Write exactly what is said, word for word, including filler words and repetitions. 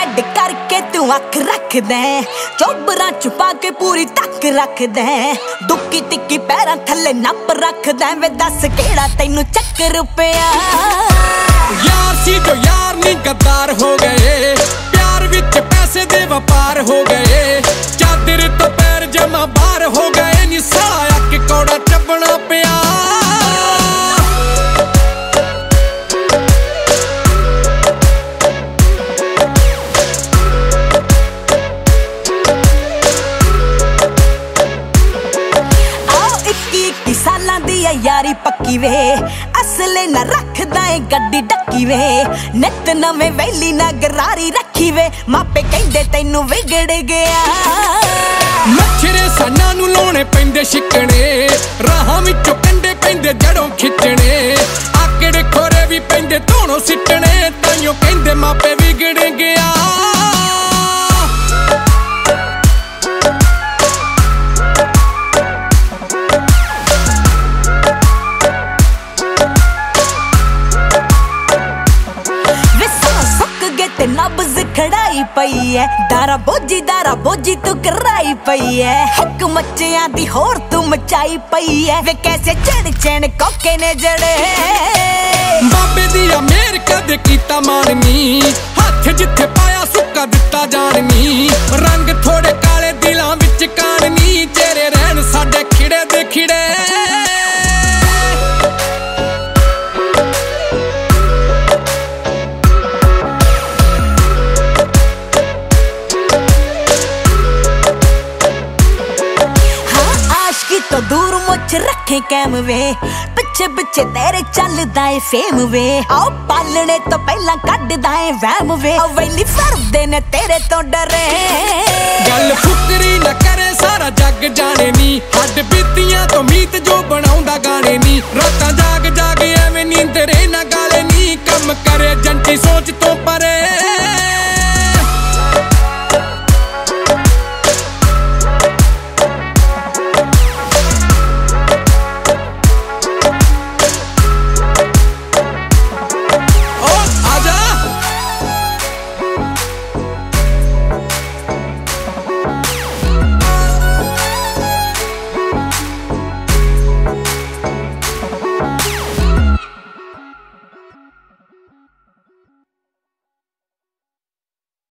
टेढ़ करके तू अख रख दे, चोबरा छुपा के पूरी तक रख दे, दुक्की तिक्की पैरां थल्ले नप रख दे, वे दस केड़ा तैनू चक्कर पिया। यार सी जो यार नी गद्दार हो गए, प्यार विच पैसे दे व्यापार हो गए, चादर तो पैर जमा बाहर हो गए, नी साया के कौड़ा चबना पिया। सालां दी यारी पक्की वे, असले ना रखदा ए गड्डी डक्की वे, नित नवें वैली ना गरारी रखी वे, मापे कहंदे तैनू विगड़ गया। मच्छरे साना नू लाउणे पैंदे शिकणे, राहां विचों कंडे पैंदे जड़ों खिचणे, आकड़े खोरे भी पैंदे धोणों सिटणे, ताइयों कहंदे मापे विगड़ गया। ते नब्ज खड़ाई पई है, दारा बोझी दारा बोझी तू कराई पई है, हक मच्चियां दी होर तू मचाई पई है, वे कैसे चढ़ चैन कोके ने जड़े। बाबे दिया मेर कदे कीता माननी, हाथ जिथे पाया सुक्का दिता जाननी, रंग थोड़े काले दिलां विच काननी, चेहरे रहन साडे खिड़े दे खिड़े। तो दूर मुझ रखे कैम वे, पिछे पिछे तेरे चलदा ए फेम वे, आओ पालने तो पहला कड्डदा ए वहम वे, ओ वैली फरदे ने तेरे तो डरे। गल फुकरी न करे सारा जग जाने नी, हड बीतियां तो मीत जो बनाउंदा गाने नी, रातां जाग जाग एवें नींदरे ना गाले नी, कम करे जंटी सोच तो परे।